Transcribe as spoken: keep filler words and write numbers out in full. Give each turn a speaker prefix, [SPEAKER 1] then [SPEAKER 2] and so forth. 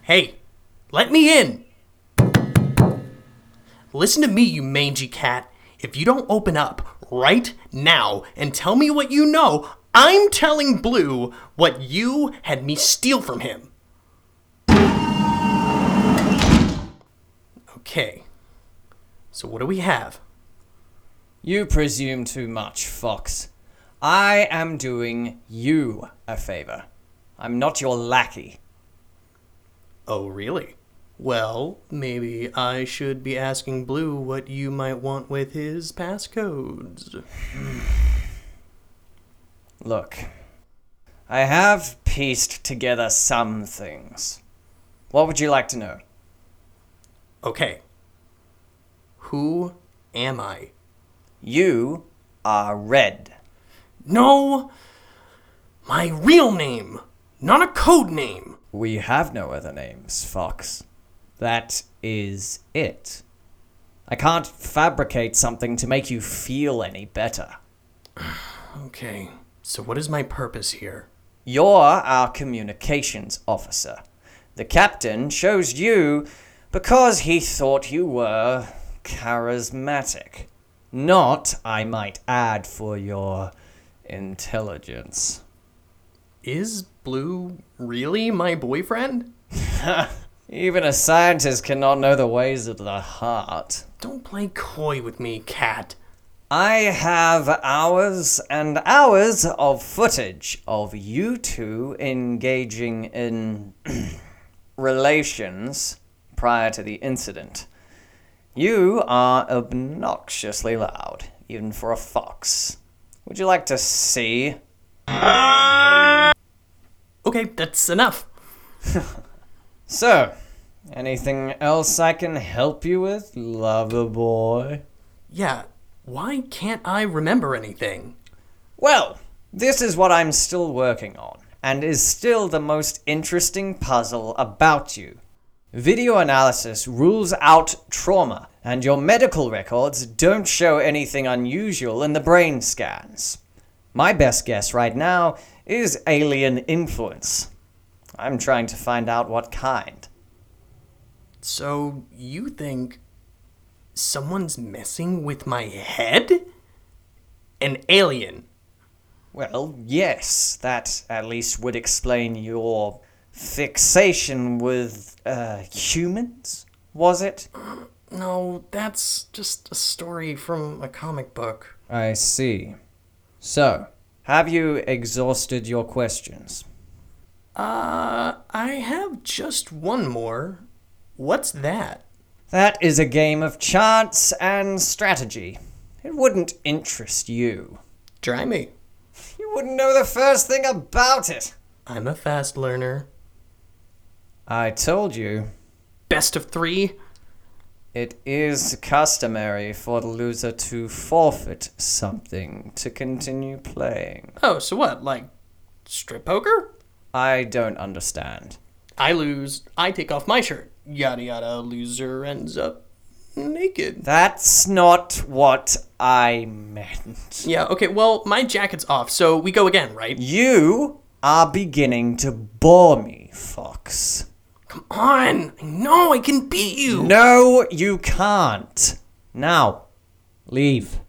[SPEAKER 1] Hey, let me in! Listen to me, you mangy cat. If you don't open up right now and tell me what you know, I'm telling Blue what you had me steal from him. Okay, so what do we have?
[SPEAKER 2] You presume too much, Fox. I am doing you a favor. I'm not your lackey.
[SPEAKER 1] Oh, really? Well, maybe I should be asking Blue what you might want with his passcodes.
[SPEAKER 2] Look, I have pieced together some things. What would you like to know?
[SPEAKER 1] Okay. Who am I?
[SPEAKER 2] You are Red.
[SPEAKER 1] No! My real name! Not a code name!
[SPEAKER 2] We have no other names, Fox. That is it. I can't fabricate something to make you feel any better.
[SPEAKER 1] Okay, so what is my purpose here?
[SPEAKER 2] You're our communications officer. The captain chose you because he thought you were charismatic. Not, I might add, for your intelligence.
[SPEAKER 1] Is Blue really my boyfriend?
[SPEAKER 2] Even a scientist cannot know the ways of the heart.
[SPEAKER 1] Don't play coy with me, cat.
[SPEAKER 2] I have hours and hours of footage of you two engaging in relations prior to the incident. You are obnoxiously loud, even for a fox. Would you like to see?
[SPEAKER 1] Okay, that's enough.
[SPEAKER 2] So, anything else I can help you with, lover boy?
[SPEAKER 1] Yeah, why can't I remember anything?
[SPEAKER 2] Well, this is what I'm still working on, and is still the most interesting puzzle about you. Video analysis rules out trauma, and your medical records don't show anything unusual in the brain scans. My best guess right now is alien influence. I'm trying to find out what kind.
[SPEAKER 1] So, you think someone's messing with my head? An alien?
[SPEAKER 2] Well, yes, that at least would explain your fixation with, uh, humans, was it?
[SPEAKER 1] No, that's just a story from a comic book.
[SPEAKER 2] I see. So, have you exhausted your questions?
[SPEAKER 1] Uh, I have just one more. What's that?
[SPEAKER 2] That is a game of chance and strategy. It wouldn't interest you.
[SPEAKER 1] Try me.
[SPEAKER 2] You wouldn't know the first thing about it.
[SPEAKER 1] I'm a fast learner.
[SPEAKER 2] I told you.
[SPEAKER 1] Best of three?
[SPEAKER 2] It is customary for the loser to forfeit something to continue playing.
[SPEAKER 1] Oh, so what, like strip poker?
[SPEAKER 2] I don't understand.
[SPEAKER 1] I lose, I take off my shirt. Yada yada, loser ends up naked.
[SPEAKER 2] That's not what I meant.
[SPEAKER 1] Yeah, okay, well, my jacket's off, so we go again, right?
[SPEAKER 2] You are beginning to bore me, Fox.
[SPEAKER 1] Come on! I know I can beat you!
[SPEAKER 2] No, you can't. Now, leave.